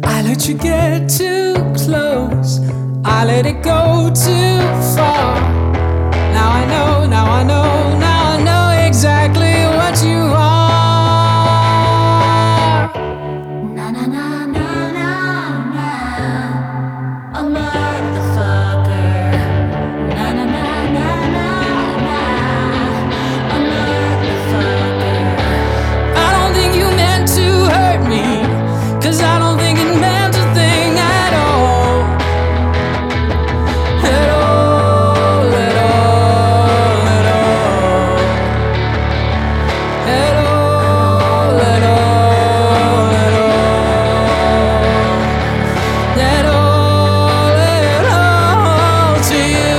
I let you get too close, I let it go too far. Now I know, now I know, now I know exactly what you are. Na na na na na na, a motherfucker. Na na na na na na, a motherfucker. I don't think you meant to hurt me, 'cause I don't think it meant a thing at all. At all, at all, at all. At all, at all, at all. At all to you.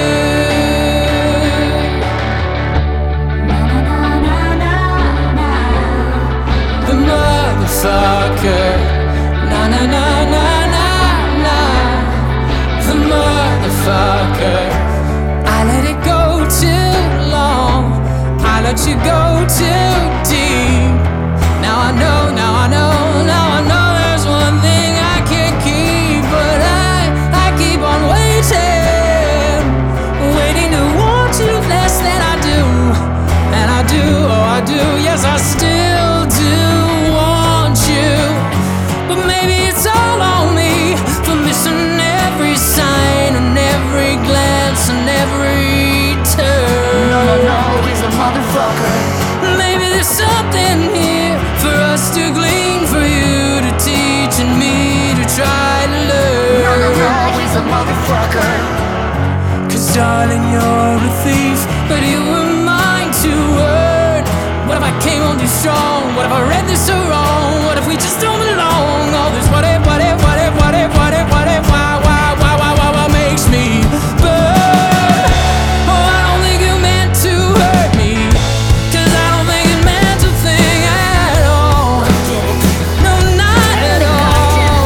Na na na na na na, The motherfucker. Na na na na na na. The motherfucker. I let it go too long, I let you go too deep. Now I know, now I know, now I know there's one thing I can't keep, but I keep on waiting, waiting to want you less than I do. And I do, oh I do, yes I still do want you. But maybe it's all on me for missing every sign and every glance and every turn. no no no, he's a motherfucker. Maybe there's something here for us to glean, for you to teach and me to try to No no learn. no, he's a motherfucker. 'Cause darling, you're a thief, but you were mine to earn. What if I came on too strong? What if I read this so wrong? What if we just don't belong? All this what if, what if, what if, what if, what if, what if, why makes me burn? Oh, I don't think you meant to hurt me, 'cause I don't think it meant a thing at all. No, not at all.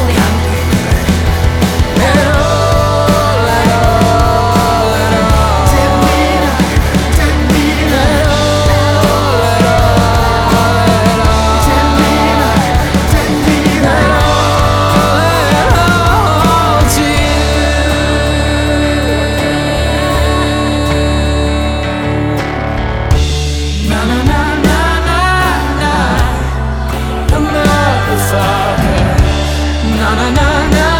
At all, at all, at all. At all to you. Na na na na na na, a motherfucker. Na na na na.